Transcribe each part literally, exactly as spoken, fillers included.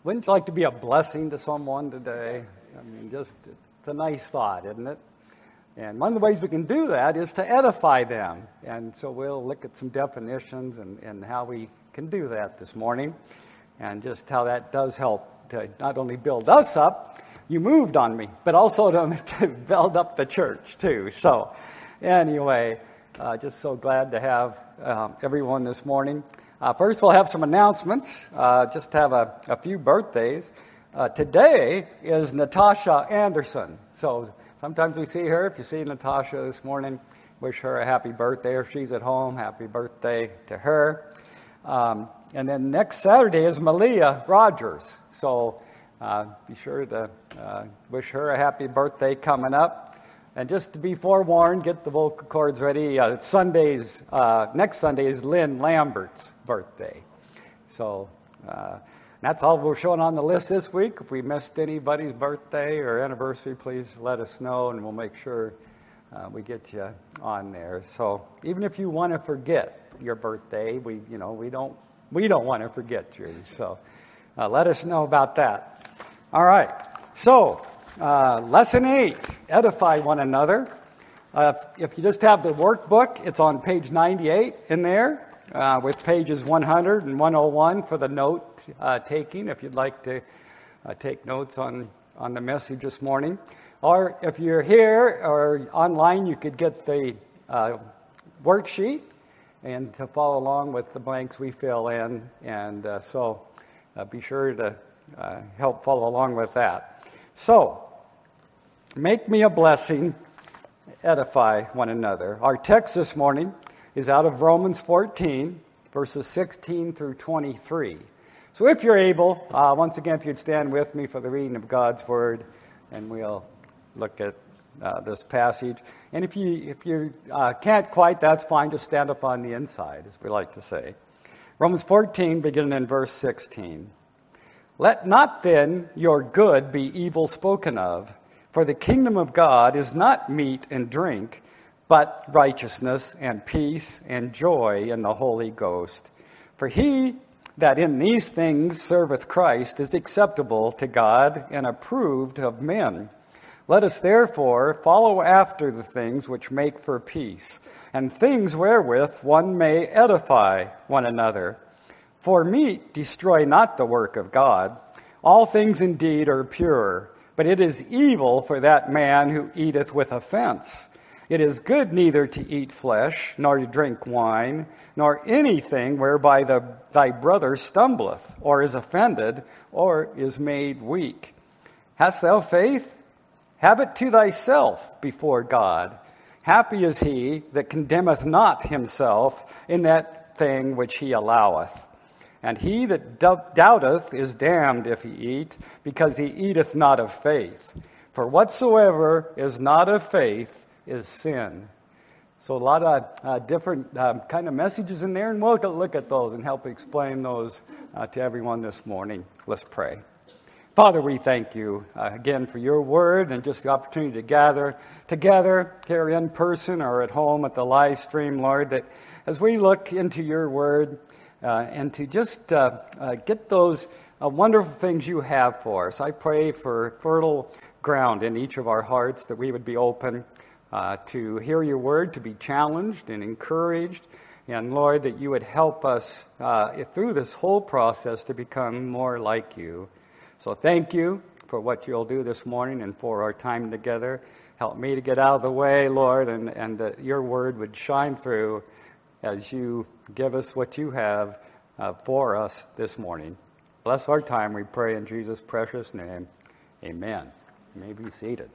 Wouldn't you like to be a blessing to someone today? I mean, just, it's a nice thought, isn't it? And one of the ways we can do that is to edify them. And so we'll look at some definitions and, and how we can do that this morning, and just how that does help to not only build us up, you moved on me, but also to, to build up the church too. So anyway, uh, just so glad to have uh, everyone this morning. Uh, first, we'll have some announcements, uh, just have a, a few birthdays. Uh, today is Natasha Anderson. So sometimes we see her. If you see Natasha this morning, wish her a happy birthday. If she's at home, happy birthday to her. Um, and then next Saturday is Malia Rogers. So uh, be sure to uh, wish her a happy birthday coming up. And just to be forewarned, get the vocal cords ready. Uh, Sunday's, uh, next Sunday is Lynn Lambert's birthday. So uh, that's all we're showing on the list this week. If we missed anybody's birthday or anniversary, please let us know, and we'll make sure uh, we get you on there. So even if you want to forget your birthday, we, you know, we don't, we don't want to forget yours. So uh, let us know about that. All right. So. Uh, lesson eight, edify one another. Uh, if, if you just have the workbook, it's on page ninety-eight in there uh, with pages one hundred and one oh one for the note uh, taking, if you'd like to uh, take notes on, on the message this morning. Or if you're here or online, you could get the uh, worksheet and to follow along with the blanks we fill in. And uh, so uh, be sure to uh, help follow along with that. So, make me a blessing, edify one another. Our text this morning is out of Romans fourteen, verses sixteen through twenty-three. So if you're able, uh, once again, if you'd stand with me for the reading of God's Word, and we'll look at uh, this passage. And if you if you uh, can't quite, that's fine. Just stand up on the inside, as we like to say. Romans fourteen, beginning in verse sixteen. Let not then your good be evil spoken of, for the kingdom of God is not meat and drink, but righteousness and peace and joy in the Holy Ghost. For he that in these things serveth Christ is acceptable to God and approved of men. Let us therefore follow after the things which make for peace, and things wherewith one may edify one another. For meat destroy not the work of God. All things indeed are pure, but it is evil for that man who eateth with offense. It is good neither to eat flesh, nor to drink wine, nor anything whereby the, thy brother stumbleth, or is offended, or is made weak. Hast thou faith? Have it to thyself before God. Happy is he that condemneth not himself in that thing which he alloweth. And he that doubteth is damned if he eat, because he eateth not of faith. For whatsoever is not of faith is sin. So a lot of uh, different uh, kind of messages in there, and we'll look at those and help explain those uh, to everyone this morning. Let's pray. Father, we thank you uh, again for your word and just the opportunity to gather together here in person or at home at the live stream, Lord, that as we look into your word, Uh, and to just uh, uh, get those uh, wonderful things you have for us. I pray for fertile ground in each of our hearts, that we would be open uh, to hear your word, to be challenged and encouraged. And Lord, that you would help us uh, through this whole process to become more like you. So thank you for what you'll do this morning and for our time together. Help me to get out of the way, Lord, and, and that your word would shine through as you give us what you have uh, for us this morning. Bless our time, we pray in Jesus' precious name. Amen. You may be seated.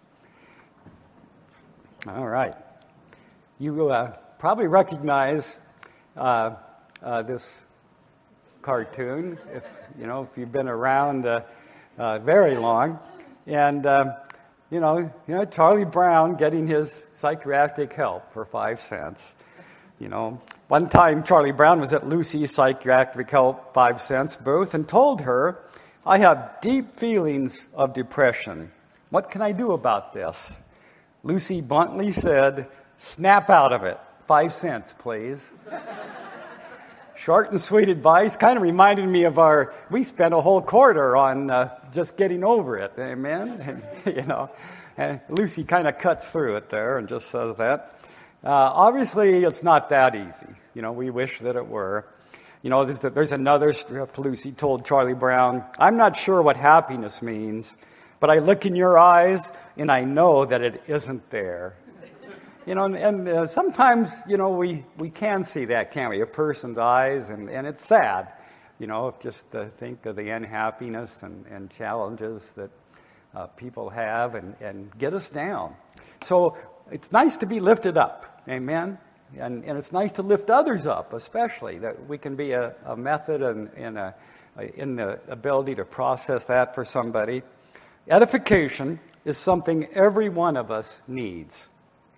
All right. You uh, probably recognize uh, uh, this cartoon, if you know, if you've been around uh, uh, very long. And um, you know, you know, Charlie Brown getting his psychiatric help for five cents. You know, one time Charlie Brown was at Lucy's Psychiatric Help five cents booth and told her, I have deep feelings of depression. What can I do about this? Lucy bluntly said, snap out of it. Five cents, please. Short and sweet advice. Kind of reminded me of our, we spent a whole quarter on uh, just getting over it. Amen? And, you know, and Lucy kind of cuts through it there and just says that. Uh, obviously, it's not that easy. You know, we wish that it were. You know, there's, there's another strip. Lucy told Charlie Brown, I'm not sure what happiness means, but I look in your eyes and I know that it isn't there. You know, and, and uh, sometimes, you know, we, we can see that, can't we? A person's eyes, and, and it's sad, you know, just to think of the unhappiness and, and challenges that uh, people have and, and get us down. So it's nice to be lifted up, amen? And, and it's nice to lift others up, especially, that we can be a, a method and, and a, in the ability to process that for somebody. Edification is something every one of us needs.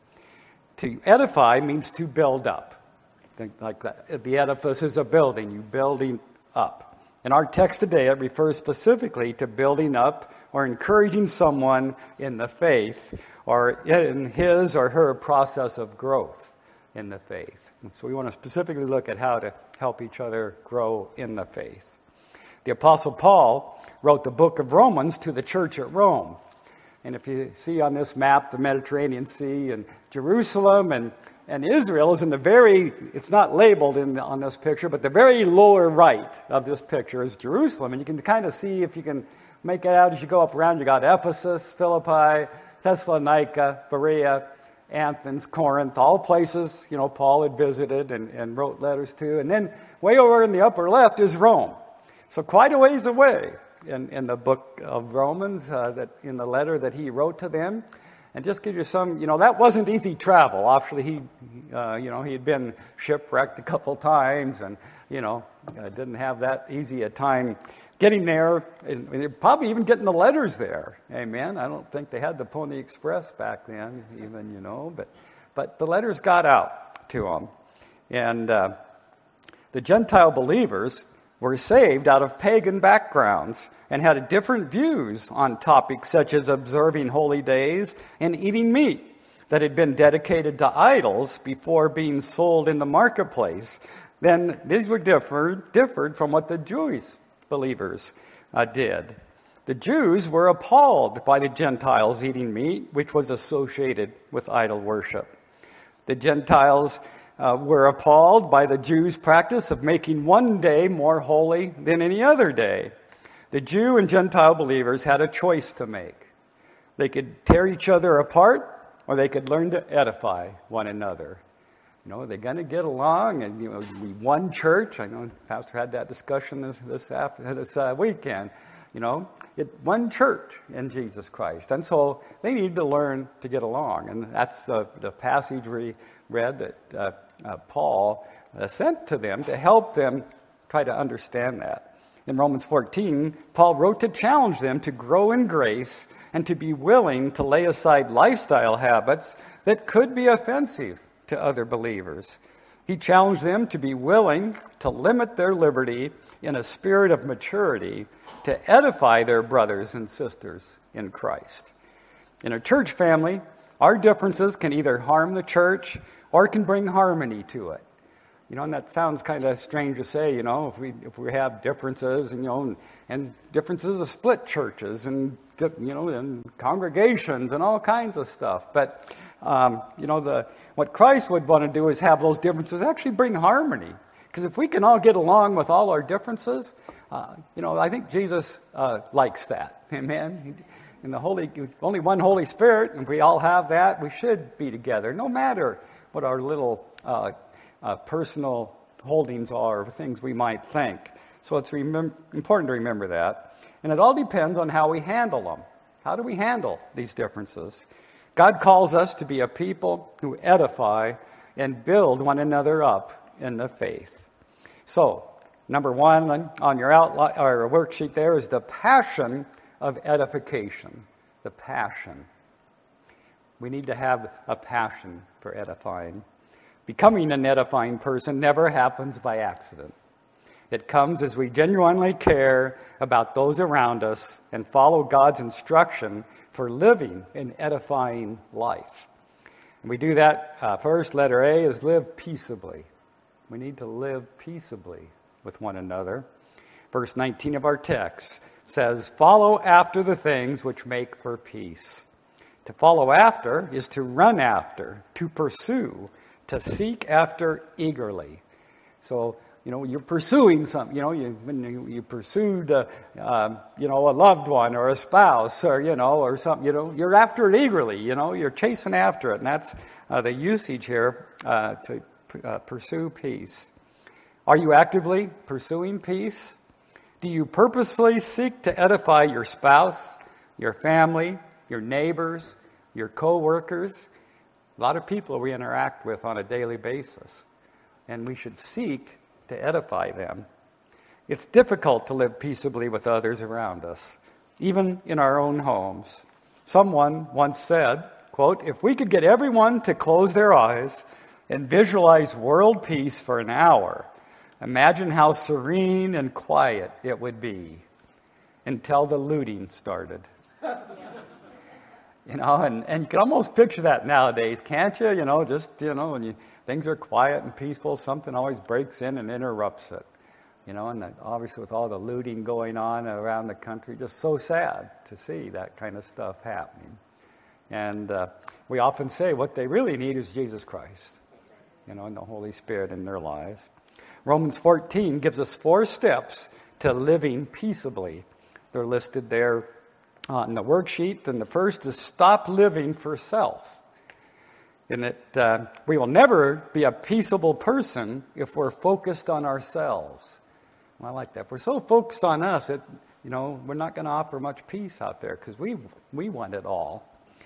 To edify means to build up. Think like that. The edifice is a building, you building up. In our text today, it refers specifically to building up or encouraging someone in the faith or in his or her process of growth in the faith. And so we want to specifically look at how to help each other grow in the faith. The Apostle Paul wrote the book of Romans to the church at Rome. And if you see on this map, the Mediterranean Sea and Jerusalem and, and Israel is in the very, it's not labeled in the, on this picture, but the very lower right of this picture is Jerusalem. And you can kind of see, if you can make it out as you go up around, you got Ephesus, Philippi, Thessalonica, Berea, Athens, Corinth, all places, you know, Paul had visited and, and wrote letters to. And then way over in the upper left is Rome. So quite a ways away. In, in the book of Romans, uh, that in the letter that he wrote to them, and just give you some, you know, that wasn't easy travel. Actually, he, uh, you know, he had been shipwrecked a couple times, and you know, uh, didn't have that easy a time getting there, and, and probably even getting the letters there. Amen. I don't think they had the Pony Express back then, even, you know, but but the letters got out to them, and uh, the Gentile believers were saved out of pagan backgrounds and had different views on topics such as observing holy days and eating meat that had been dedicated to idols before being sold in the marketplace. Then these were differed, differed from what the Jewish believers uh, did. The Jews were appalled by the Gentiles eating meat, which was associated with idol worship. The Gentiles Uh, were appalled by the Jews' practice of making one day more holy than any other day. The Jew and Gentile believers had a choice to make. They could tear each other apart, or they could learn to edify one another. You know, are they going to get along? And, you know, we one church. I know the pastor had that discussion this this, after, this uh, weekend. You know, it one church in Jesus Christ. And so they need to learn to get along. And that's the, the passage we read that uh, uh, Paul uh, sent to them to help them try to understand that. In Romans fourteen, Paul wrote to challenge them to grow in grace and to be willing to lay aside lifestyle habits that could be offensive to other believers. He challenged them to be willing to limit their liberty in a spirit of maturity to edify their brothers and sisters in Christ. In a church family, our differences can either harm the church or can bring harmony to it. You know, and that sounds kind of strange to say, you know, if we if we have differences and, you know, and, and differences of split churches and, you know, and congregations and all kinds of stuff. But, um, you know, the what Christ would want to do is have those differences actually bring harmony. Because if we can all get along with all our differences, uh, you know, I think Jesus uh, likes that. Amen. In the Holy, only one Holy Spirit, and if we all have that, we should be together, no matter what our little uh, uh, personal holdings are, or things we might think. So it's remem- important to remember that. And it all depends on how we handle them. How do we handle these differences? God calls us to be a people who edify and build one another up in the faith. So, number one on your outline or worksheet there is the passion of edification. The passion. We need to have a passion for edifying. Becoming an edifying person never happens by accident. It comes as we genuinely care about those around us and follow God's instruction for living an edifying life. And we do that uh, first. Letter A is live peaceably. We need to live peaceably with one another. Verse nineteen of our text says, follow after the things which make for peace. To follow after is to run after, to pursue, to seek after eagerly. So, you know, you're pursuing something, you know, you, when you, you pursued, a, uh, you know, a loved one or a spouse or, you know, or something, you know, you're after it eagerly, you know, you're chasing after it. And that's uh, the usage here uh, to uh, pursue peace. Are you actively pursuing peace? Do you purposefully seek to edify your spouse, your family, your neighbors, your co-workers? A lot of people we interact with on a daily basis, and we should seek to edify them. It's difficult to live peaceably with others around us, even in our own homes. Someone once said, quote, if we could get everyone to close their eyes and visualize world peace for an hour, imagine how serene and quiet it would be until the looting started. You know, and, and you can almost picture that nowadays, can't you? You know, just, you know, when you, things are quiet and peaceful, something always breaks in and interrupts it. You know, and that, obviously with all the looting going on around the country, just so sad to see that kind of stuff happening. And uh, we often say what they really need is Jesus Christ, you know, and the Holy Spirit in their lives. Romans fourteen gives us four steps to living peaceably. They're listed there on the worksheet. And the first is stop living for self. And that uh, we will never be a peaceable person if we're focused on ourselves. Well, I like that. If we're so focused on us, that, you know, we're not going to offer much peace out there because we we want it all.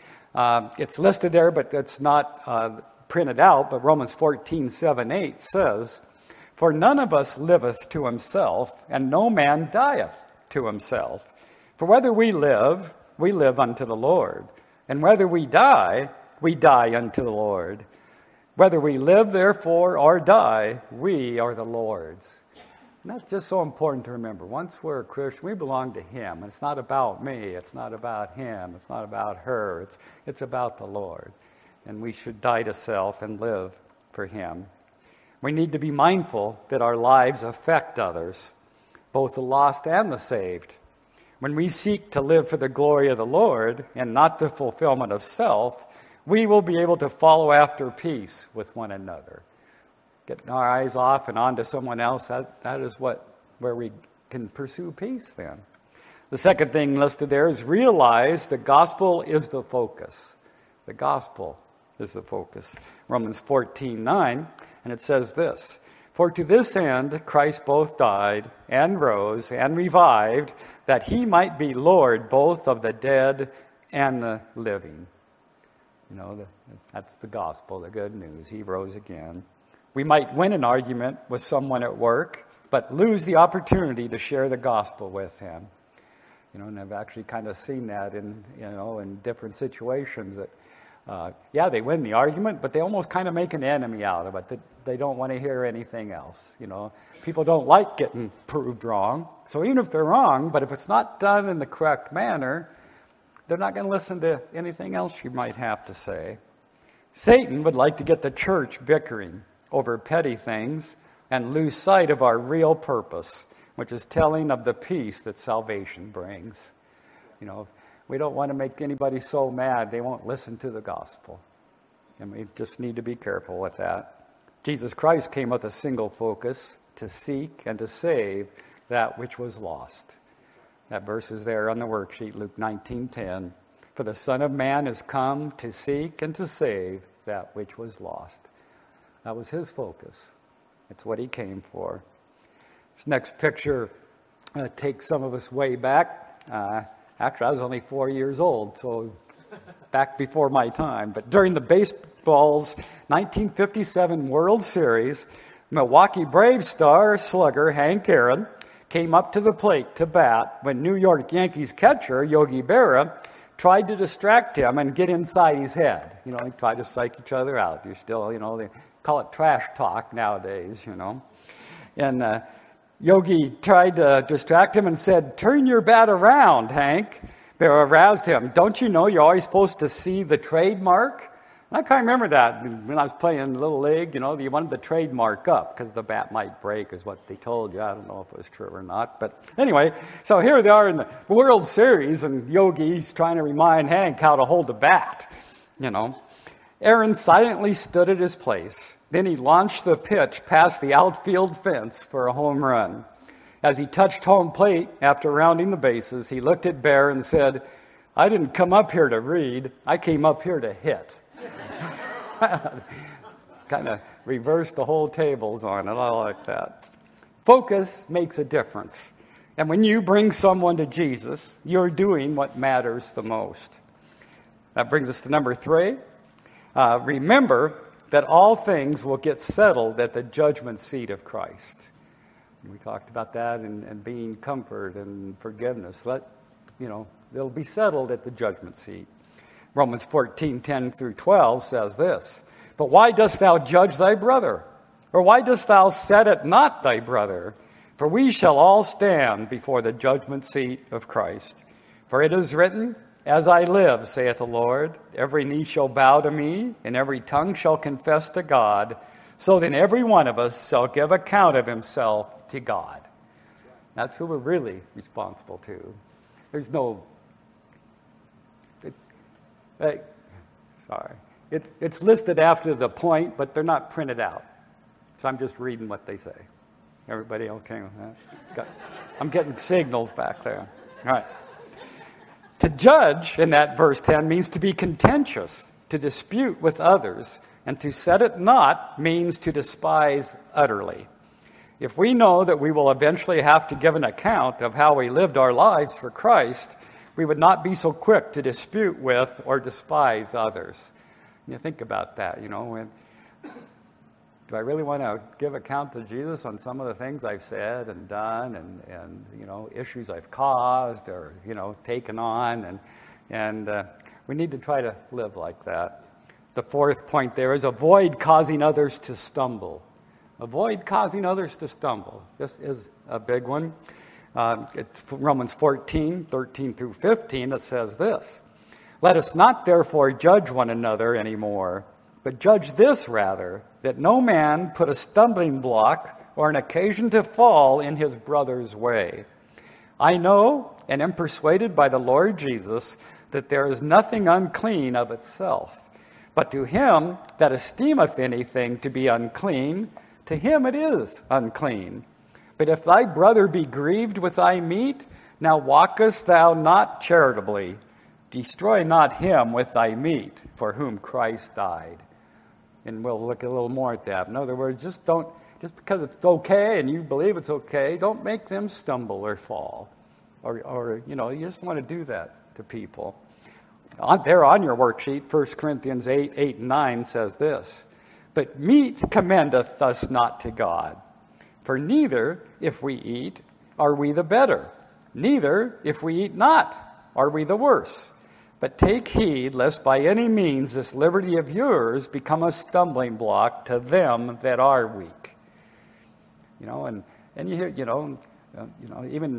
Uh, it's listed there, but it's not uh, printed out. But Romans fourteen, seven, eight says, for none of us liveth to himself, and no man dieth to himself. For whether we live, we live unto the Lord. And whether we die, we die unto the Lord. Whether we live, therefore, or die, we are the Lord's. And that's just so important to remember. Once we're a Christian, we belong to him. It's not about me. It's not about him. It's not about her. It's, it's about the Lord. And we should die to self and live for him. We need to be mindful that our lives affect others, both the lost and the saved. When we seek to live for the glory of the Lord and not the fulfillment of self, we will be able to follow after peace with one another. Getting our eyes off and onto someone else, that, that is what where we can pursue peace then. The second thing listed there is realize the gospel is the focus. The gospel is the focus. Romans fourteen, nine, and it says this, for to this end Christ both died and rose and revived, that he might be Lord both of the dead and the living. You know, the, that's the gospel, the good news. He rose again. We might win an argument with someone at work, but lose the opportunity to share the gospel with him. You know, and I've actually kind of seen that in, you know, in different situations that, uh, yeah, they win the argument, but they almost kind of make an enemy out of it. That they don't want to hear anything else. You know, people don't like getting proved wrong. So even if they're wrong, but if it's not done in the correct manner, they're not going to listen to anything else you might have to say. Satan would like to get the church bickering over petty things and lose sight of our real purpose, which is telling of the peace that salvation brings. You know, we don't want to make anybody so mad they won't listen to the gospel. And we just need to be careful with that. Jesus Christ came with a single focus, to seek and to save that which was lost. That verse is there on the worksheet, Luke nineteen ten. For the Son of Man is come to seek and to save that which was lost. That was his focus. It's what he came for. This next picture uh, takes some of us way back. Uh, actually, I was only four years old, so back before my time. But during the baseball's nineteen fifty-seven World Series, Milwaukee Braves star slugger Hank Aaron came up to the plate to bat when New York Yankees catcher Yogi Berra tried to distract him and get inside his head. You know, they tried to psych each other out. You're still, you know, they call it trash talk nowadays, you know. And uh, Yogi tried to distract him and said, turn your bat around, Hank. Berra aroused him. Don't you know you're always supposed to see the trademark? I can't remember that when I was playing Little League, you know, you wanted the trademark up because the bat might break is what they told you. I don't know if it was true or not. But anyway, so here they are in the World Series, and Yogi's trying to remind Hank how to hold the bat, you know. Aaron silently stood at his place. Then he launched the pitch past the outfield fence for a home run. As he touched home plate after rounding the bases, he looked at Bear and said, "I didn't come up here to read. I came up here to hit." Kind of reversed the whole tables on it. I like that. Focus makes a difference. And when you bring someone to Jesus, you're doing what matters the most. That brings us to number three. Uh, remember that all things will get settled at the judgment seat of Christ. We talked about that and, and being comfort and forgiveness. Let, you know, they'll be settled at the judgment seat. Romans fourteen, ten through twelve says this, "But why dost thou judge thy brother? Or why dost thou set at naught thy brother? For we shall all stand before the judgment seat of Christ. For it is written, As I live, saith the Lord, every knee shall bow to me, and every tongue shall confess to God. So then every one of us shall give account of himself to God." That's who we're really responsible to. There's no... It, Hey, sorry. It, it's listed after the point, but they're not printed out. So I'm just reading what they say. Everybody okay with that? Got, I'm getting signals back there. All right. To judge in that verse ten means to be contentious, to dispute with others, and to set at naught means to despise utterly. If we know that we will eventually have to give an account of how we lived our lives for Christ, we would not be so quick to dispute with or despise others. You think about that, you know, when, do I really want to give account to Jesus on some of the things I've said and done and, and you know, issues I've caused or, you know, taken on? And, and uh, we need to try to live like that. The fourth point there is avoid causing others to stumble. Avoid causing others to stumble. This is a big one. Uh, it's Romans fourteen, thirteen through fifteen, that says this, "Let us not therefore judge one another anymore, but judge this rather, that no man put a stumbling block or an occasion to fall in his brother's way. I know and am persuaded by the Lord Jesus that there is nothing unclean of itself, but to him that esteemeth anything to be unclean, to him it is unclean. But if thy brother be grieved with thy meat, now walkest thou not charitably. Destroy not him with thy meat, for whom Christ died." And we'll look a little more at that. In other words, just don't, just because it's okay and you believe it's okay, don't make them stumble or fall. Or, or you know, you just want to do that to people. On, there on your worksheet, First Corinthians eight, eight and nine says this, "But meat commendeth us not to God. For neither, if we eat, are we the better. Neither, if we eat not, are we the worse. But take heed, lest by any means this liberty of yours become a stumbling block to them that are weak." You know, and, and you hear, you know, uh, you know, even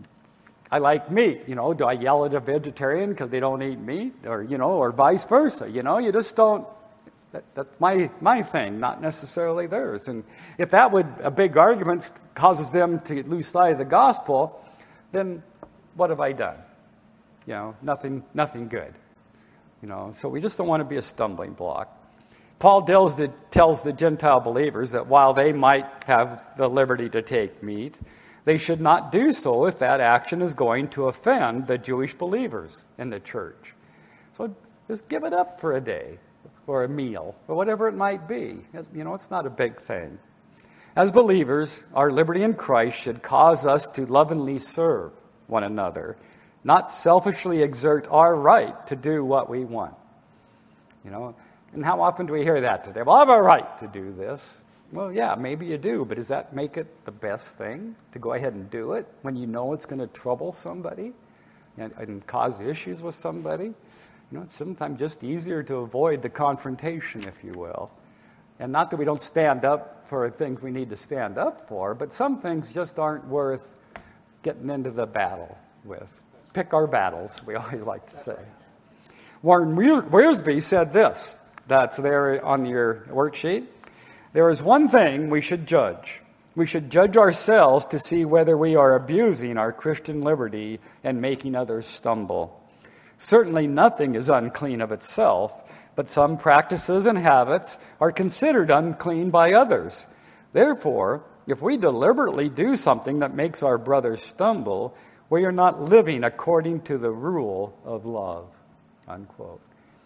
I like meat. You know, do I yell at a vegetarian because they don't eat meat, or you know, or vice versa? You know, you just don't. That, that's my my thing, not necessarily theirs. And if that would a big argument causes them to lose sight of the gospel, then what have I done? You know, nothing nothing good. You know, so we just don't want to be a stumbling block. Paul tells the, tells the Gentile believers that while they might have the liberty to take meat, they should not do so if that action is going to offend the Jewish believers in the church. So just give it up for a day, or a meal, or whatever it might be. You know, it's not a big thing. As believers, our liberty in Christ should cause us to lovingly serve one another, not selfishly exert our right to do what we want. You know, and how often do we hear that today? Well, I have a right to do this. Well, yeah, maybe you do, but does that make it the best thing to go ahead and do it when you know it's going to trouble somebody and, and cause issues with somebody? You know, it's sometimes just easier to avoid the confrontation, if you will. And not that we don't stand up for things we need to stand up for, but some things just aren't worth getting into the battle with. Pick our battles, we always like to say. Warren Wiersbe said this, that's there on your worksheet. There is one thing we should judge. We should judge ourselves to see whether we are abusing our Christian liberty and making others stumble. Certainly nothing is unclean of itself, but some practices and habits are considered unclean by others. Therefore, if we deliberately do something that makes our brothers stumble, we are not living according to the rule of love. Unquote.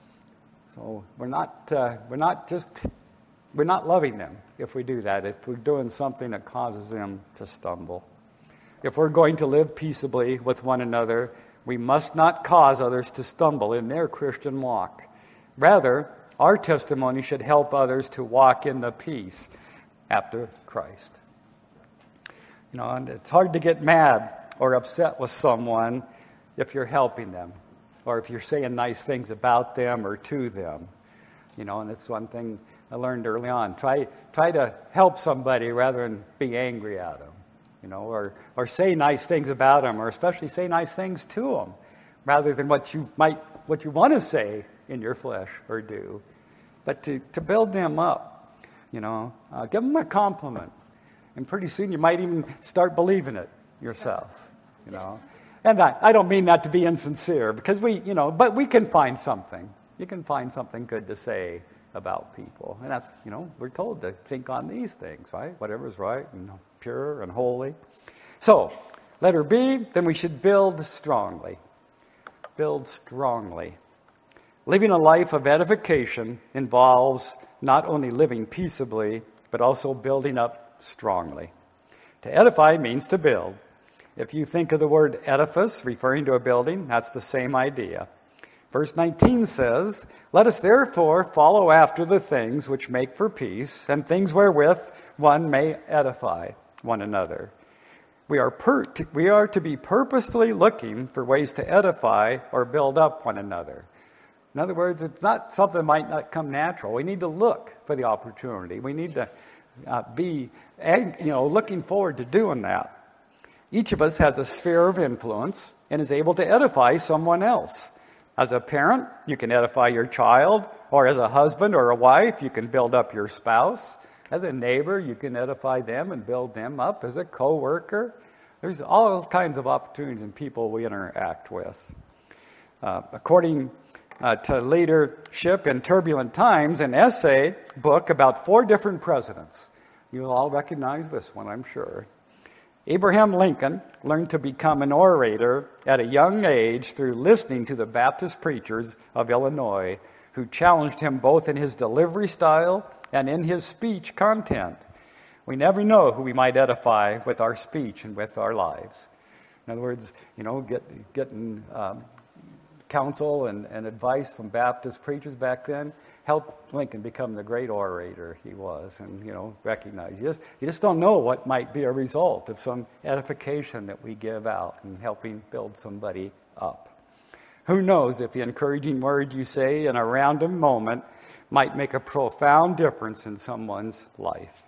So we're not uh, we're not just we're not loving them if we do that, if we're doing something that causes them to stumble. If we're going to live peaceably with one another, we must not cause others to stumble in their Christian walk. Rather, our testimony should help others to walk in the peace after Christ. You know, and it's hard to get mad or upset with someone if you're helping them or if you're saying nice things about them or to them. You know, and it's one thing I learned early on. Try try to help somebody rather than be angry at them. You know, or or say nice things about them, or especially say nice things to them, rather than what you might what you want to say in your flesh or do. But to, to build them up, you know, uh, give them a compliment, and pretty soon you might even start believing it yourself. You know, and I, I don't mean that to be insincere, because we, you know, but we can find something. You can find something good to say about people, and that's, you know, we're told to think on these things, right? Whatever is right and pure and holy. So, letter B, then we should build strongly. Build strongly. Living a life of edification involves not only living peaceably, but also building up strongly. To edify means to build. If you think of the word edifice referring to a building, that's the same idea. Verse nineteen says, "Let us therefore follow after the things which make for peace, and things wherewith one may edify one another." We are, per- we are to be purposefully looking for ways to edify or build up one another. In other words, it's not something that might not come natural. We need to look for the opportunity. We need to uh, be, you know, looking forward to doing that. Each of us has a sphere of influence and is able to edify someone else. As a parent, you can edify your child, or as a husband or a wife, you can build up your spouse. As a neighbor, you can edify them and build them up. As a co-worker, there's all kinds of opportunities in people we interact with. Uh, according uh, to Leadership in Turbulent Times, an essay book about four different presidents. You'll all recognize this one, I'm sure. Abraham Lincoln learned to become an orator at a young age through listening to the Baptist preachers of Illinois, who challenged him both in his delivery style and in his speech content. We never know who we might edify with our speech and with our lives. In other words, you know, get, getting um, counsel and, and advice from Baptist preachers back then helped Lincoln become the great orator he was, and, you know, recognize. You just, you just don't know what might be a result of some edification that we give out in helping build somebody up. Who knows if the encouraging word you say in a random moment might make a profound difference in someone's life.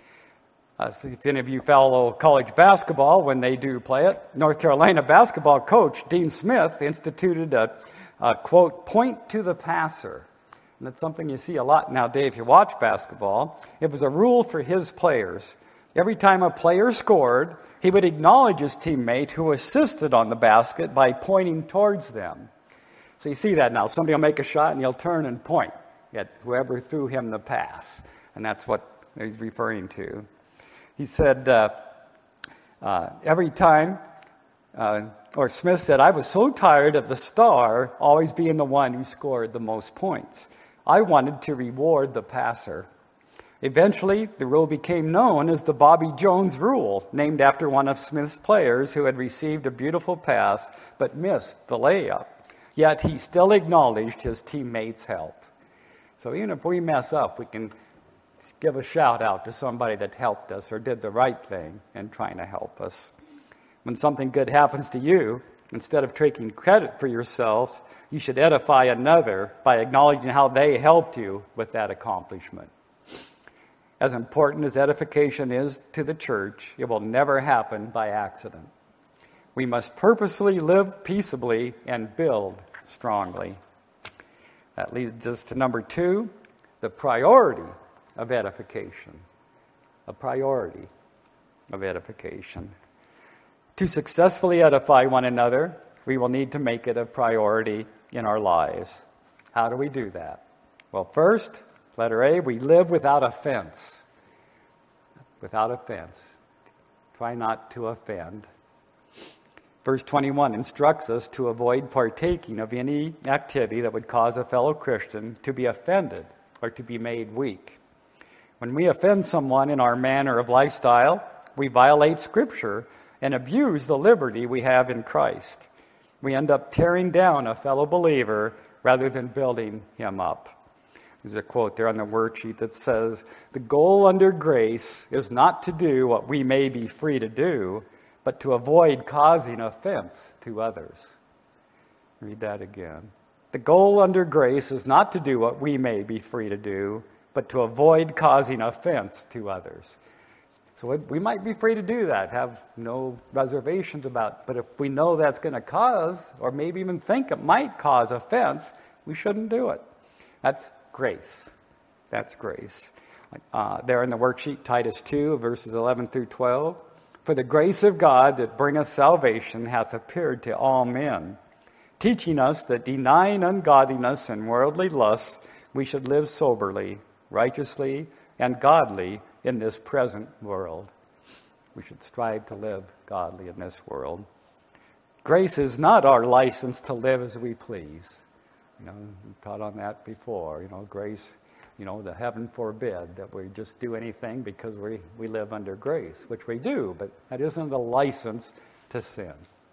Uh, so if any of you follow college basketball, when they do play it, North Carolina basketball coach Dean Smith instituted a, a quote, point to the passer. And that's something you see a lot nowadays if you watch basketball. It was a rule for his players. Every time a player scored, he would acknowledge his teammate who assisted on the basket by pointing towards them. So you see that now. Somebody will make a shot and he'll turn and point at whoever threw him the pass. And that's what he's referring to. He said, uh, uh, every time, uh, or Smith said, I was so tired of the star always being the one who scored the most points. I wanted to reward the passer. Eventually, the rule became known as the Bobby Jones rule, named after one of Smith's players who had received a beautiful pass but missed the layup. Yet he still acknowledged his teammates' help. So even if we mess up, we can give a shout out to somebody that helped us or did the right thing in trying to help us. When something good happens to you, instead of taking credit for yourself, you should edify another by acknowledging how they helped you with that accomplishment. As important as edification is to the church, it will never happen by accident. We must purposely live peaceably and build strongly. That leads us to number two, the priority of edification. A priority of edification. To successfully edify one another, we will need to make it a priority in our lives. How do we do that? Well, first, letter A, we live without offense. Without offense. Try not to offend. Verse twenty-one instructs us to avoid partaking of any activity that would cause a fellow Christian to be offended or to be made weak. When we offend someone in our manner of lifestyle, we violate Scripture and abuse the liberty we have in Christ. We end up tearing down a fellow believer rather than building him up. There's a quote there on the worksheet that says, "The goal under grace is not to do what we may be free to do, but to avoid causing offense to others." Read that again. The goal under grace is not to do what we may be free to do, but to avoid causing offense to others. So we might be free to do that, have no reservations about it. But if we know that's going to cause, or maybe even think it might cause offense, we shouldn't do it. That's grace. That's grace. Uh, there in the worksheet, Titus two, verses eleven through twelve. "For the grace of God that bringeth salvation hath appeared to all men, teaching us that denying ungodliness and worldly lusts, we should live soberly, righteously, and godly in this present world." We should strive to live godly in this world. Grace is not our license to live as we please. You know, we taught on that before. You know, grace, you know, the heaven forbid that we just do anything because we, we live under grace, which we do, but that isn't a license to sin.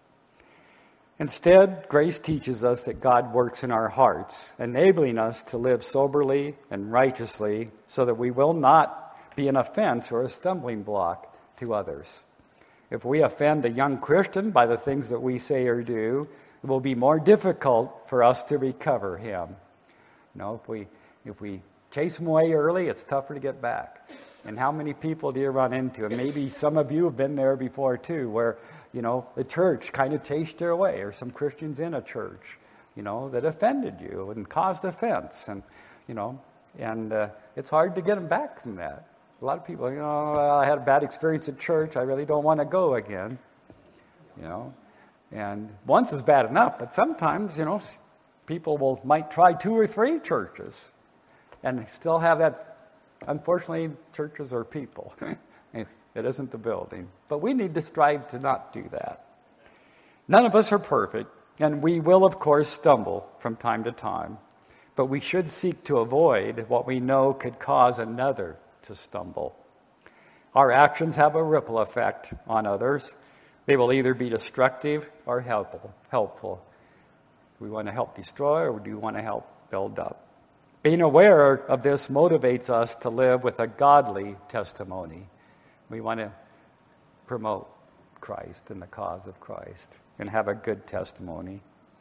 Instead, grace teaches us that God works in our hearts, enabling us to live soberly and righteously so that we will not be an offense or a stumbling block to others. If we offend a young Christian by the things that we say or do, it will be more difficult for us to recover him. You know, if we if we chase him away early, it's tougher to get back. And how many people do you run into? And maybe some of you have been there before too, where, you know, the church kind of chased you away, or some Christians in a church, you know, that offended you and caused offense. And, you know, and uh, it's hard to get them back from that. A lot of people, you know, well, I had a bad experience at church. I really don't want to go again, you know. And once is bad enough, but sometimes, you know, people will might try two or three churches and still have that. Unfortunately, churches are people. It isn't the building. But we need to strive to not do that. None of us are perfect, and we will, of course, stumble from time to time. But we should seek to avoid what we know could cause another to stumble. Our actions have a ripple effect on others. They will either be destructive or helpful. helpful. Do we want to help destroy, or do we want to help build up? Being aware of this motivates us to live with a godly testimony. We want to promote Christ and the cause of Christ and have a good testimony.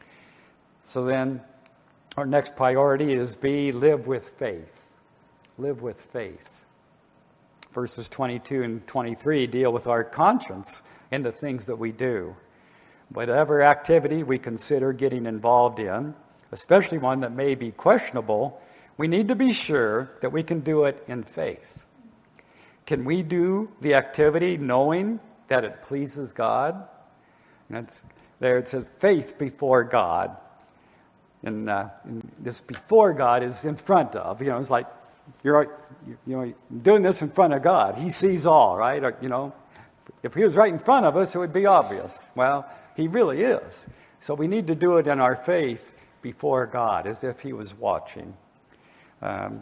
So then, our next priority is B, live with faith. Live with faith. Verses twenty-two and twenty-three deal with our conscience and the things that we do. Whatever activity we consider getting involved in, especially one that may be questionable, we need to be sure that we can do it in faith. Can we do the activity knowing that it pleases God? And it's, there it says faith before God. And, uh, and this before God is in front of. You know, it's like you're you know doing this in front of God. He sees all, right? Or, you know, if he was right in front of us, it would be obvious. Well, he really is. So we need to do it in our faith before God, as if he was watching. Um,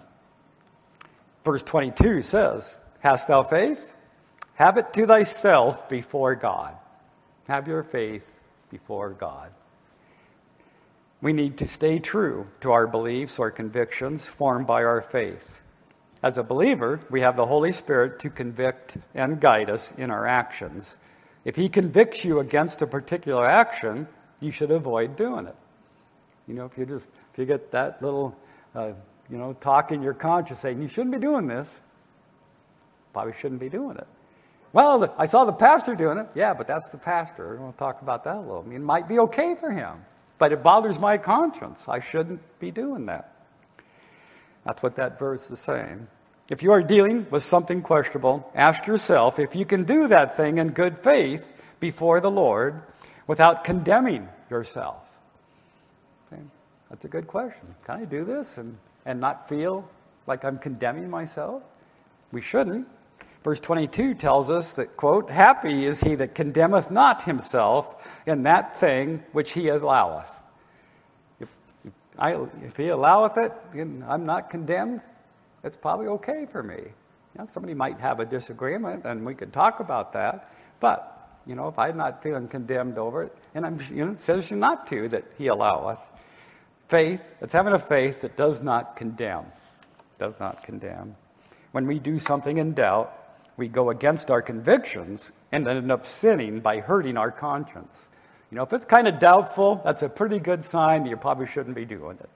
verse twenty-two says, "Hast thou faith? Have it to thyself before God." Have your faith before God. We need to stay true to our beliefs or convictions formed by our faith. As a believer, we have the Holy Spirit to convict and guide us in our actions. If he convicts you against a particular action, you should avoid doing it. You know, if you just if you get that little uh, you know talk in your conscience saying you shouldn't be doing this, probably shouldn't be doing it. Well, I saw the pastor doing it. Yeah, but that's the pastor. We'll talk about that a little. I mean, it might be okay for him, but it bothers my conscience. I shouldn't be doing that. That's what that verse is saying. If you are dealing with something questionable, ask yourself if you can do that thing in good faith before the Lord without condemning yourself. Okay? That's a good question. Can I do this and, and not feel like I'm condemning myself? We shouldn't. Verse twenty-two tells us that, quote, happy is he that condemneth not himself in that thing which he alloweth. If, if, I, if he alloweth it, and I'm not condemned, it's probably okay for me. Now, somebody might have a disagreement, and we could talk about that. But, you know, if I'm not feeling condemned over it, and I'm, you know, it says not to, that he alloweth. Faith, it's having a faith that does not condemn. Does not condemn. When we do something in doubt, we go against our convictions and end up sinning by hurting our conscience. You know, if it's kind of doubtful, that's a pretty good sign that you probably shouldn't be doing it.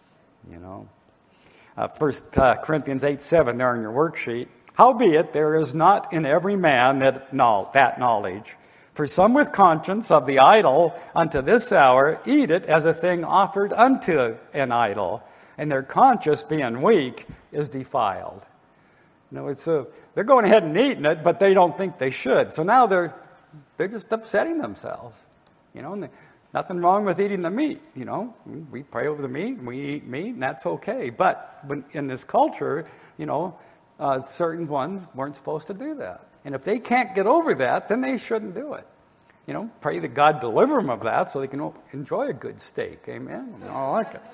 You know. Uh, First uh, Corinthians eight seven there in your worksheet. Howbeit there is not in every man that, no, that knowledge. For some with conscience of the idol unto this hour eat it as a thing offered unto an idol, and their conscience being weak is defiled. You know, it's a, they're going ahead and eating it, but they don't think they should. So now they're they're just upsetting themselves. You know, and they, nothing wrong with eating the meat. You know, we pray over the meat, and we eat meat, and that's okay. But when, in this culture, you know, uh, certain ones weren't supposed to do that. And if they can't get over that, then they shouldn't do it. You know, pray that God deliver them of that so they can enjoy a good steak. Amen. I like it.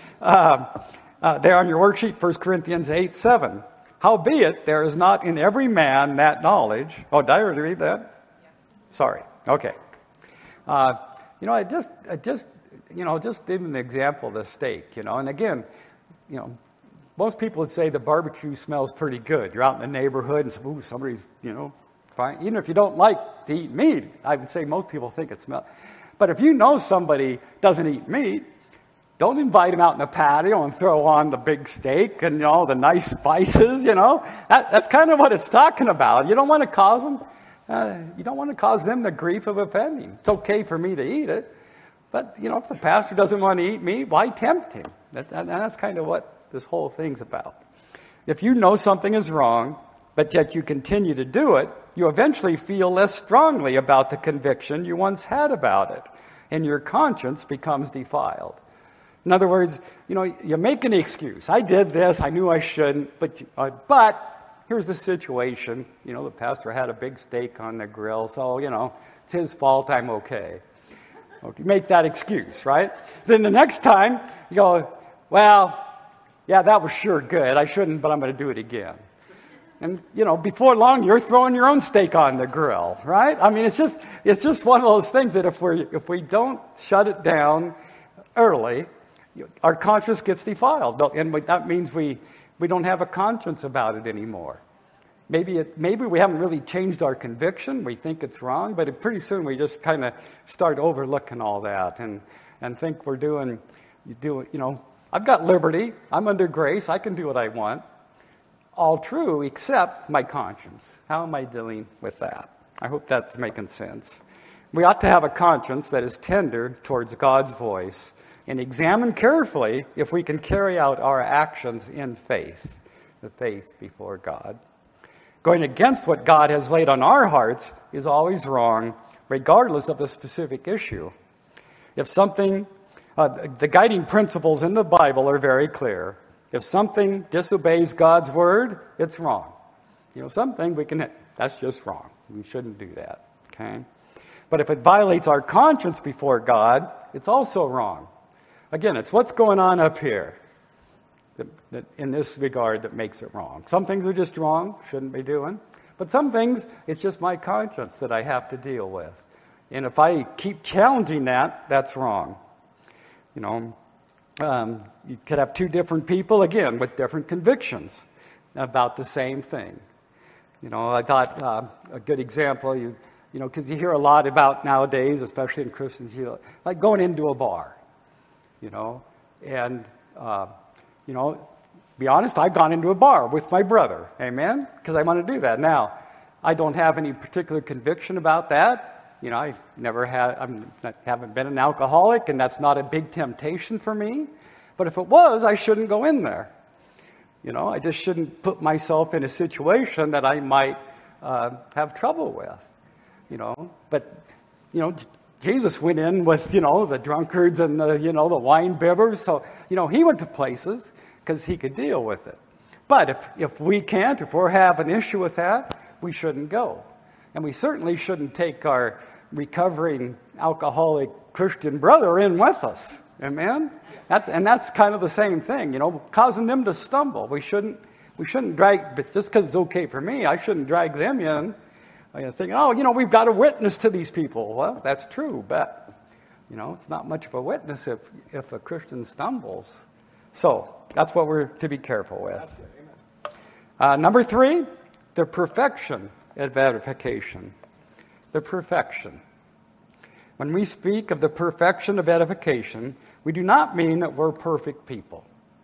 Uh, uh, there on your worksheet, First Corinthians eight seven. Howbeit, there is not in every man that knowledge. Oh, did I already read that? Sorry. Okay. Uh, you know, I just, I just, you know, just even the example of the steak, you know, and again, you know, most people would say the barbecue smells pretty good. You're out in the neighborhood and say, ooh, somebody's, you know, fine. Even if you don't like to eat meat, I would say most people think it smells. But if you know somebody doesn't eat meat, don't invite them out in the patio and throw on the big steak and, you know, the nice spices, you know. That, that's kind of what it's talking about. You don't want to cause them, uh, you don't want to cause them the grief of offending. It's okay for me to eat it. But, you know, if the pastor doesn't want to eat meat, why tempt him? That, that, that's kind of what this whole thing's about. If you know something is wrong, but yet you continue to do it, you eventually feel less strongly about the conviction you once had about it, and your conscience becomes defiled. In other words, you know, you make an excuse. I did this, I knew I shouldn't, but uh, but here's the situation. You know, the pastor had a big steak on the grill, so, you know, it's his fault, I'm okay. Okay, make that excuse, right? Then the next time, you go, well, yeah, that was sure good. I shouldn't, but I'm going to do it again. And, you know, before long, you're throwing your own steak on the grill, right? I mean, it's just it's just one of those things that if we if we don't shut it down early, our conscience gets defiled. And that means we, we don't have a conscience about it anymore. Maybe it, maybe we haven't really changed our conviction. We think it's wrong, but it, pretty soon we just kind of start overlooking all that and, and think we're doing, you do, you know, I've got liberty. I'm under grace. I can do what I want. All true, except my conscience. How am I dealing with that? I hope that's making sense. We ought to have a conscience that is tender towards God's voice and examine carefully if we can carry out our actions in faith, the faith before God. Going against what God has laid on our hearts is always wrong, regardless of the specific issue. If something, uh, the guiding principles in the Bible are very clear. If something disobeys God's word, it's wrong. You know, something we can, that's just wrong. We shouldn't do that, okay? But if it violates our conscience before God, it's also wrong. Again, it's what's going on up here that, that in this regard that makes it wrong. Some things are just wrong, shouldn't be doing. But some things, it's just my conscience that I have to deal with. And if I keep challenging that, that's wrong. You know, um, you could have two different people, again, with different convictions about the same thing. You know, I thought uh, a good example, you, you know, because you hear a lot about nowadays, especially in Christians, you know, like going into a bar. You know, and, uh, you know, be honest, I've gone into a bar with my brother, amen, because I want to do that. Now, I don't have any particular conviction about that. You know, I've never had, I'm not, haven't been an alcoholic, and that's not a big temptation for me. But if it was, I shouldn't go in there. You know, I just shouldn't put myself in a situation that I might uh, have trouble with, you know. But, you know, Jesus went in with, you know, the drunkards and the, you know, the wine bibbers. So, you know, he went to places because he could deal with it. But if, if we can't, if we have an issue with that, we shouldn't go. And we certainly shouldn't take our recovering alcoholic Christian brother in with us. Amen? That's, and that's kind of the same thing, you know, causing them to stumble. We shouldn't, we shouldn't drag, but just because it's okay for me, I shouldn't drag them in. You know, thinking, oh, you know, we've got a witness to these people. Well, that's true, but, you know, it's not much of a witness if, if a Christian stumbles. So that's what we're to be careful with. Uh, number three, the perfection of edification. The perfection. When we speak of the perfection of edification, we do not mean that we're perfect people.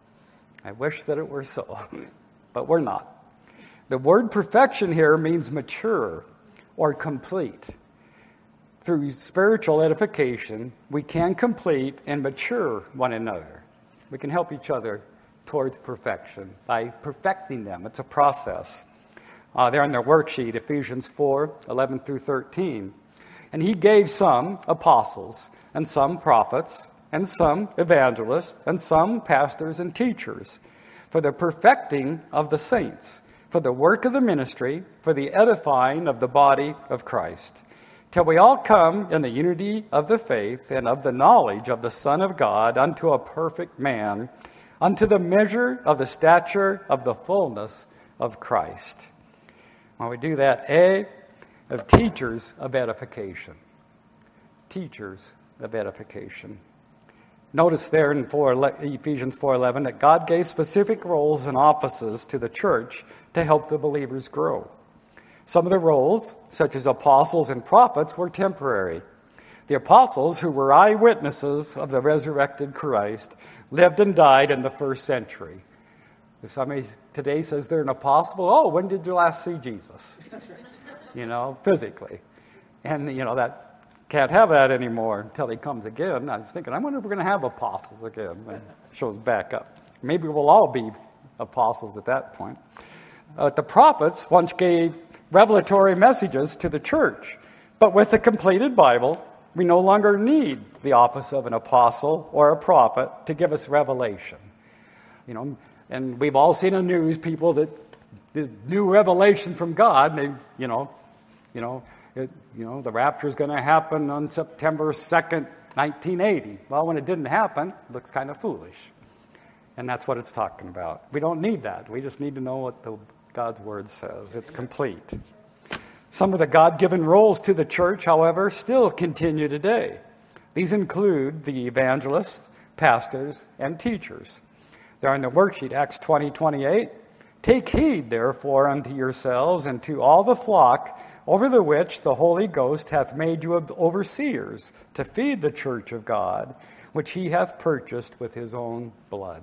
I wish that it were so, but we're not. The word perfection here means mature or complete. Through spiritual edification, we can complete and mature one another. We can help each other towards perfection by perfecting them. It's a process. Uh, there on their worksheet, Ephesians four, eleven through thirteen. And he gave some apostles, and some prophets, and some evangelists, and some pastors and teachers, for the perfecting of the saints, for the work of the ministry, for the edifying of the body of Christ, till we all come in the unity of the faith and of the knowledge of the Son of God unto a perfect man, unto the measure of the stature of the fullness of Christ. When we do that, A, of teachers of edification. Teachers of edification. Notice there in Ephesians four eleven that God gave specific roles and offices to the church to help the believers grow. Some of the roles, such as apostles and prophets, were temporary. The apostles, who were eyewitnesses of the resurrected Christ, lived and died in the first century. If somebody today says they're an apostle, oh, when did you last see Jesus? That's right. You know, physically. And, you know, that can't have that anymore until he comes again. I was thinking, I wonder if we're going to have apostles again when it shows back up. Maybe we'll all be apostles at that point. Uh, the prophets once gave revelatory messages to the church. But with the completed Bible, we no longer need the office of an apostle or a prophet to give us revelation. You know, and we've all seen in the news people that the new revelation from God, they, you know, you know, it, you know, the rapture is going to happen on September second, nineteen eighty. Well, when it didn't happen, it looks kind of foolish. And that's what it's talking about. We don't need that. We just need to know what the God's word says. It's complete. Some of the God-given roles to the church, however, still continue today. These include the evangelists, pastors, and teachers. They're in the worksheet, Acts twenty twenty-eight. Take heed, therefore, unto yourselves and to all the flock over the which the Holy Ghost hath made you overseers, to feed the church of God, which he hath purchased with his own blood.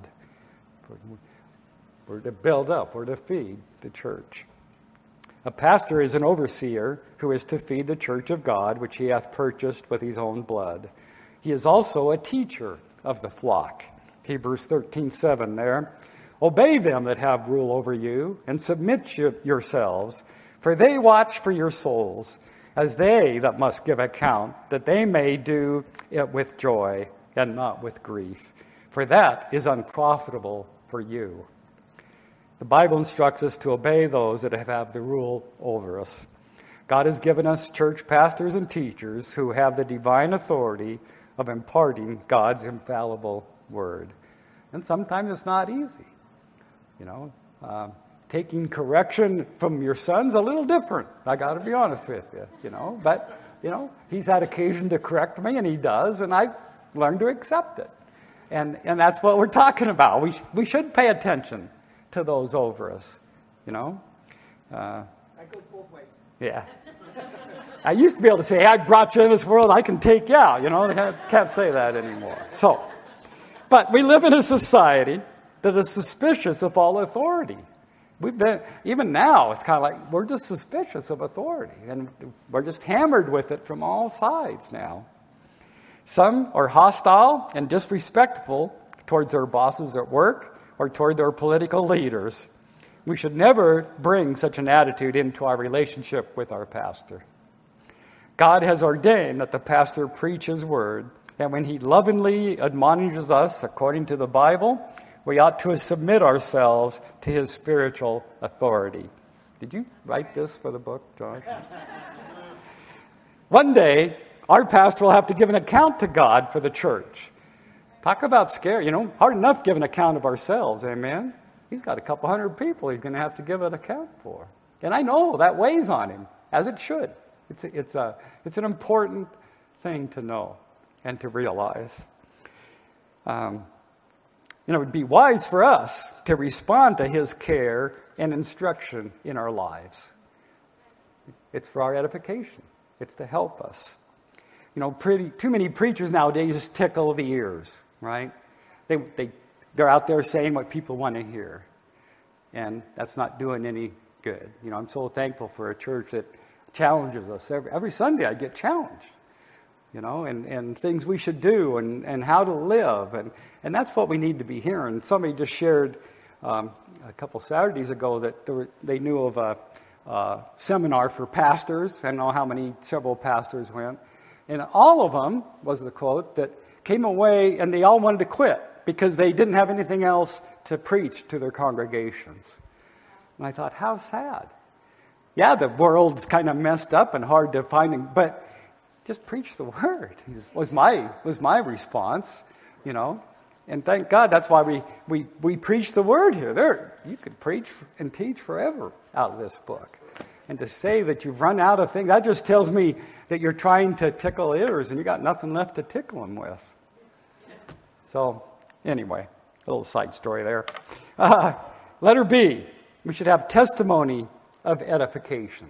We're to build up, we're to feed the church. A pastor is an overseer who is to feed the church of God, which he hath purchased with his own blood. He is also a teacher of the flock. Hebrews thirteen seven there. Obey them that have rule over you, and submit yourselves, for they watch for your souls, as they that must give account, that they may do it with joy and not with grief, for that is unprofitable for you. The Bible instructs us to obey those that have the rule over us. God has given us church pastors and teachers who have the divine authority of imparting God's infallible word. And sometimes it's not easy. You know, uh, taking correction from your son's a little different. I got to be honest with you, you know. But, you know, he's had occasion to correct me, and he does, and I've learned to accept it. And and that's what we're talking about. We, we should pay attention to those over us, you know. Uh, that goes both ways. Yeah. I used to be able to say, hey, I brought you in this world, I can take you out. You know, I can't say that anymore. So, but we live in a society that is suspicious of all authority. We've been, even now, it's kind of like we're just suspicious of authority, and we're just hammered with it from all sides now. Some are hostile and disrespectful towards their bosses at work or toward their political leaders. We should never bring such an attitude into our relationship with our pastor. God has ordained that the pastor preach his word, and when he lovingly admonishes us according to the Bible, we ought to submit ourselves to his spiritual authority. Did you write this for the book, Josh? One day, our pastor will have to give an account to God for the church. Talk about scary, you know, hard enough give an account of ourselves, amen? He's got a couple hundred people he's going to have to give an account for. And I know that weighs on him, as it should. It's a, it's a, it's an important thing to know and to realize. Um, you know, it would be wise for us to respond to his care and instruction in our lives. It's for our edification. It's to help us. You know, pretty too many preachers nowadays tickle the ears, right? They they they're out there saying what people want to hear, and that's not doing any good. You know, I'm so thankful for a church that challenges us every every Sunday. I get challenged, you know, and, and things we should do and, and how to live, and and that's what we need to be hearing. Somebody just shared um, a couple Saturdays ago that there were, they knew of a, a seminar for pastors. I don't know how many several pastors went. And all of them, was the quote, that came away and they all wanted to quit because they didn't have anything else to preach to their congregations. And I thought, how sad. Yeah, the world's kind of messed up and hard to find, but just preach the word was my was my response, you know. And thank God that's why we, we, we preach the word here. There, you could preach and teach forever out of this book. And to say that you've run out of things, that just tells me that you're trying to tickle ears and you got nothing left to tickle them with. So, anyway, a little side story there. Uh, letter B, we should have testimony of edification.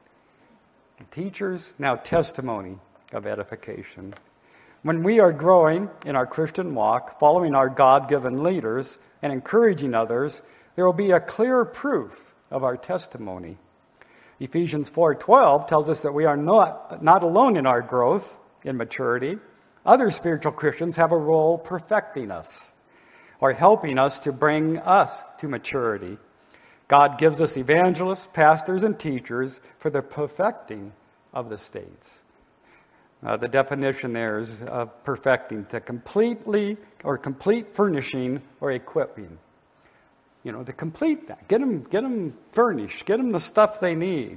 Teachers, now testimony of edification. When we are growing in our Christian walk, following our God-given leaders and encouraging others, there will be a clear proof of our testimony. Ephesians four twelve tells us that we are not, not alone in our growth in maturity. Other spiritual Christians have a role perfecting us or helping us to bring us to maturity. God gives us evangelists, pastors, and teachers for the perfecting of the saints. Uh, the definition there is uh, perfecting, to completely or complete furnishing or equipping. You know, to complete that. Get them, get them furnished. Get them the stuff they need.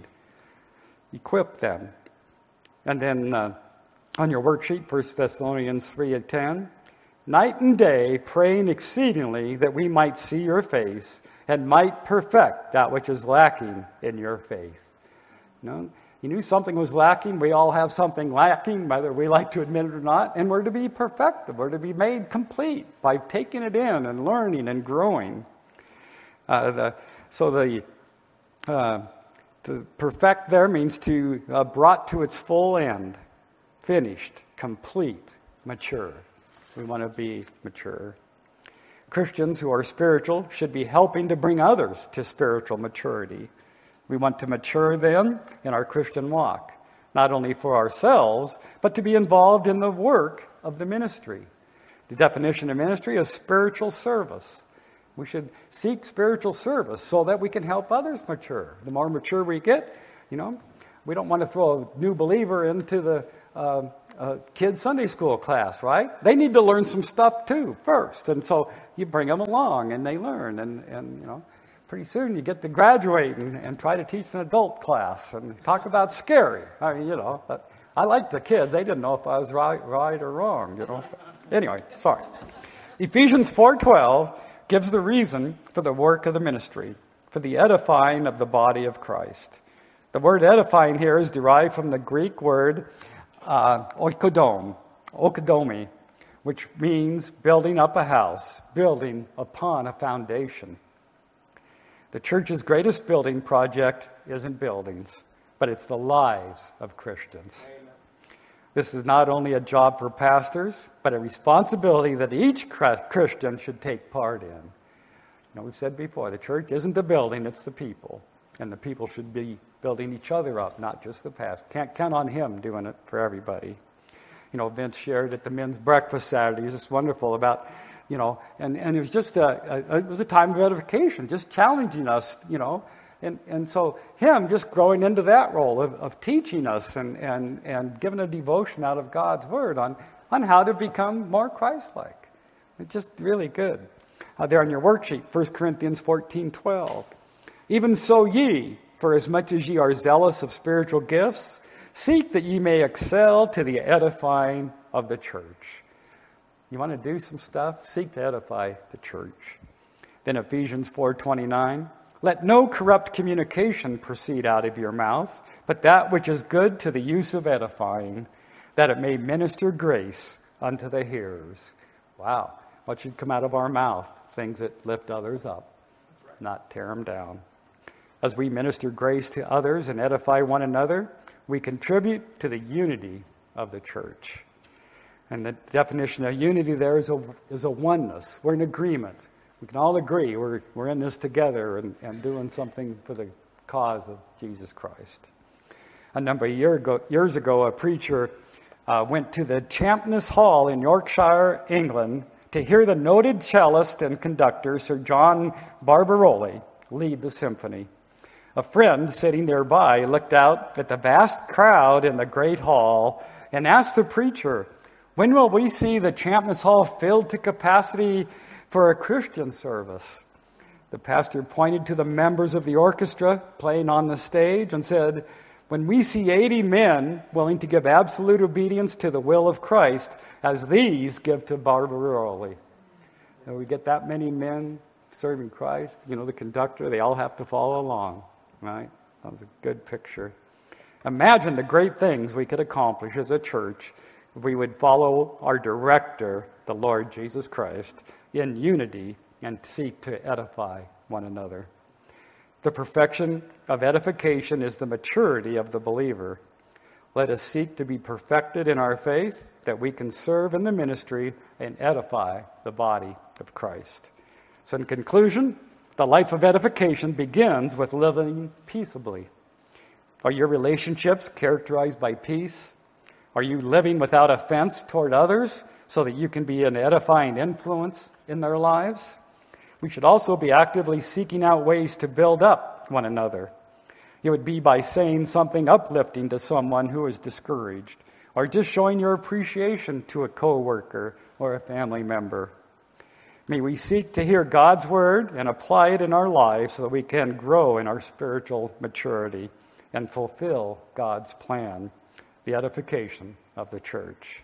Equip them. And then uh, on your worksheet, First Thessalonians three and ten, night and day praying exceedingly that we might see your face and might perfect that which is lacking in your faith. You know, you knew something was lacking. We all have something lacking, whether we like to admit it or not, and we're to be perfected. We're to be made complete by taking it in and learning and growing. Uh, the, so the uh, to perfect there means to uh, brought to its full end, finished, complete, mature. We want to be mature. Christians who are spiritual should be helping to bring others to spiritual maturity. We want to mature them in our Christian walk, not only for ourselves, but to be involved in the work of the ministry. The definition of ministry is spiritual service. We should seek spiritual service so that we can help others mature. The more mature we get, you know, we don't want to throw a new believer into the uh, uh, kids' Sunday school class, right? They need to learn some stuff too first. And so you bring them along and they learn. And, and you know, pretty soon you get to graduate and, and try to teach an adult class and talk about scary. I mean, you know, but I liked the kids. They didn't know if I was right, right or wrong, you know. Anyway, sorry. Ephesians four twelve gives the reason for the work of the ministry, for the edifying of the body of Christ. The word edifying here is derived from the Greek word uh, oikodome, oikodomi, which means building up a house, building upon a foundation. The church's greatest building project isn't buildings, but it's the lives of Christians. Amen. This is not only a job for pastors, but a responsibility that each Christian should take part in. You know, we've said before, the church isn't the building, it's the people. And the people should be building each other up, not just the pastor. Can't count on him doing it for everybody. You know, Vince shared at the men's breakfast Saturdays, it's wonderful, about you know, and, and it was just a, a, it was a time of edification, just challenging us, you know. And, and so him just growing into that role of, of teaching us and, and, and giving a devotion out of God's word on, on how to become more Christ-like. It's just really good. Uh, there on your worksheet, First Corinthians fourteen twelve. Even so ye, for as much as ye are zealous of spiritual gifts, seek that ye may excel to the edifying of the church. You want to do some stuff? Seek to edify the church. Then Ephesians four twenty-nine. Let no corrupt communication proceed out of your mouth, but that which is good to the use of edifying, that it may minister grace unto the hearers. Wow. What should come out of our mouth? Things that lift others up, not tear them down. As we minister grace to others and edify one another, we contribute to the unity of the church. And the definition of unity there is a, is a oneness. We're in agreement. We can all agree we're, we're in this together and, and doing something for the cause of Jesus Christ. A number of year ago, years ago, a preacher uh, went to the Champness Hall in Yorkshire, England, to hear the noted cellist and conductor, Sir John Barbaroli, lead the symphony. A friend sitting nearby looked out at the vast crowd in the great hall and asked the preacher, when will we see the Champness Hall filled to capacity for a Christian service? The pastor pointed to the members of the orchestra playing on the stage and said, when we see eighty men willing to give absolute obedience to the will of Christ, as these give to Barbaroli. And we get that many men serving Christ, you know, the conductor, they all have to follow along, right? That was a good picture. Imagine the great things we could accomplish as a church if we would follow our director, the Lord Jesus Christ, in unity and seek to edify one another. The perfection of edification is the maturity of the believer. Let us seek to be perfected in our faith, that we can serve in the ministry and edify the body of Christ. So in conclusion, the life of edification begins with living peaceably. Are your relationships characterized by peace? Are you living without offense toward others so that you can be an edifying influence in their lives? We should also be actively seeking out ways to build up one another. It would be by saying something uplifting to someone who is discouraged, or just showing your appreciation to a coworker or a family member. May we seek to hear God's word and apply it in our lives so that we can grow in our spiritual maturity and fulfill God's plan, the edification of the church.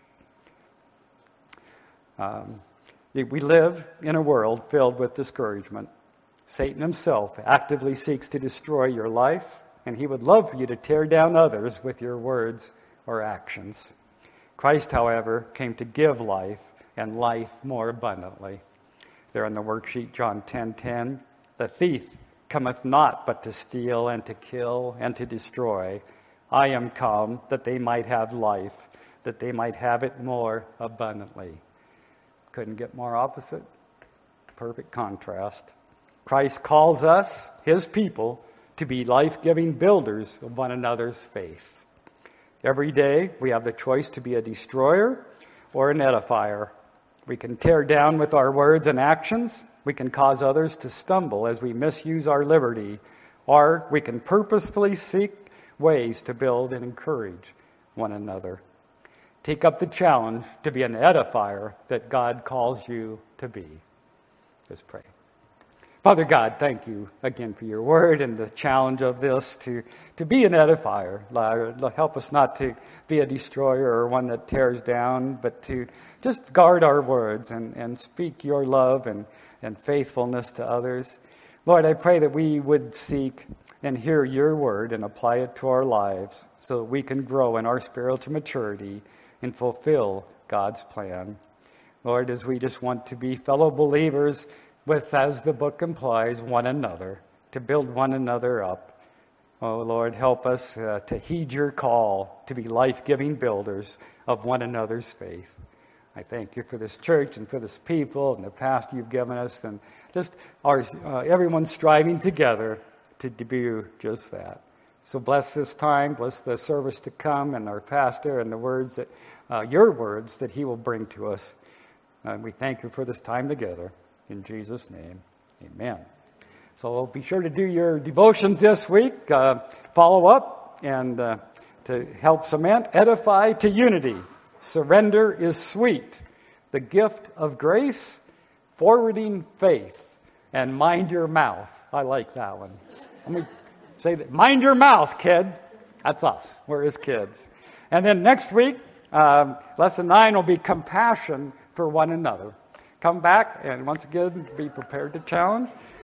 Um, we live in a world filled with discouragement. Satan himself actively seeks to destroy your life, and he would love for you to tear down others with your words or actions. Christ, however, came to give life, and life more abundantly. There on the worksheet, John ten ten, the thief cometh not but to steal and to kill and to destroy. I am come that they might have life, that they might have it more abundantly. Couldn't get more opposite. Perfect contrast. Christ calls us, his people, to be life-giving builders of one another's faith. Every day we have the choice to be a destroyer or an edifier. We can tear down with our words and actions. We can cause others to stumble as we misuse our liberty. Or we can purposefully seek ways to build and encourage one another. Take up the challenge to be an edifier that God calls you to be. Let's pray. Father God, thank you again for your word and the challenge of this to, to be an edifier. Lord, help us not to be a destroyer or one that tears down, but to just guard our words and, and speak your love and, and faithfulness to others. Lord, I pray that we would seek and hear your word and apply it to our lives so that we can grow in our spiritual maturity and fulfill God's plan. Lord, as we just want to be fellow believers with, as the book implies, one another, to build one another up. Oh, Lord, help us uh, to heed your call to be life-giving builders of one another's faith. I thank you for this church and for this people and the pastor you've given us, and just our uh, everyone striving together to do just that. So bless this time, bless the service to come, and our pastor and the words that, uh, your words that he will bring to us. And we thank you for this time together. In Jesus' name, amen. So be sure to do your devotions this week. Uh, follow up and uh, to help cement, edify to unity. Surrender is sweet. The gift of grace, forwarding faith, and mind your mouth. I like that one. Let me say that. Mind your mouth, kid. That's us. We're his kids. And then next week, um, lesson nine will be compassion for one another. Come back and once again be prepared to challenge.